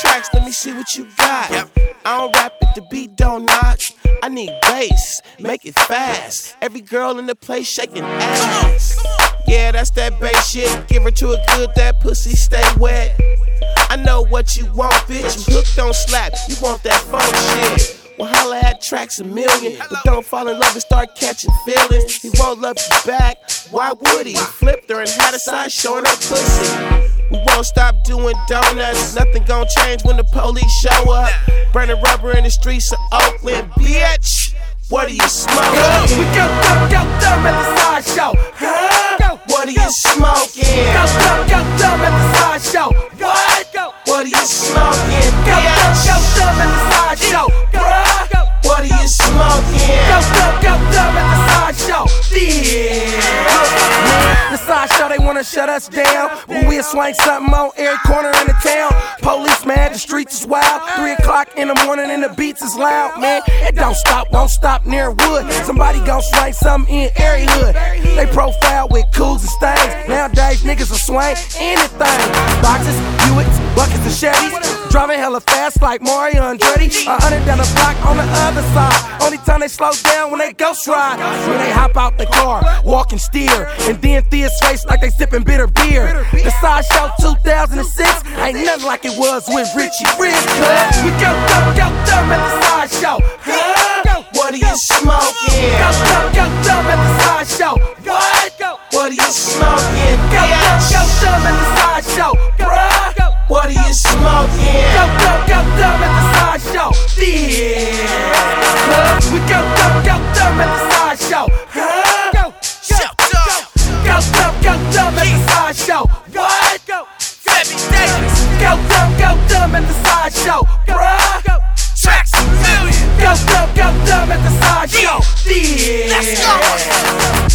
tracks, let me see what you got. I don't rap it, the beat don't knock. I need bass, make it fast. Every girl in the place shaking ass. Yeah, that's that bass shit. Give her to it good, that pussy stay wet. I know what you want, bitch. You hooked on slap, you want that funk shit. Well, holla at Tracks a million, but don't fall in love and start catching feelings. He won't love you back, why would he? Flipped her and had a side showing her pussy. We won't stop doing donuts, nothing gon' change when the police show up. Burning rubber in the streets of Oakland, bitch. What are you smoking? We go dumb at the sideshow. What are you smoking? Go dumb at the sideshow. What are you smoking? Go dumb at the sideshow. What are you smoking? Go dumb at the sideshow. The sideshow, they wanna shut us down, but we'll swing something on every corner in the town. Police mad, the streets is wild. 3 o'clock in the morning and the beats is loud, man. It don't stop, won't stop near wood. Somebody gon' swing something in every hood. They profile with cools and stains. Nowadays niggas will swing anything. Boxes, Buicks, buckets and Chevys. Driving hella fast like Mario Andretti. 100 down the block on the other side. Only time they slow down when they ghost ride. When they hop out the car, walk and steer, and then Thea's face like they sipping bitter beer. The sideshow 2006 ain't nothing like it was with Richie Rich. We go dumb at the sideshow. What are you smoking? Go dumb at the sideshow. What are you smoking? Go dumb at the sideshow. What are you smoking? Go dumb at the sideshow. We go dumb at the sideshow. Go dumb at the sideshow. What? Go dumb at the sideshow. Tracks a million. Go dumb at the sideshow. Let's go.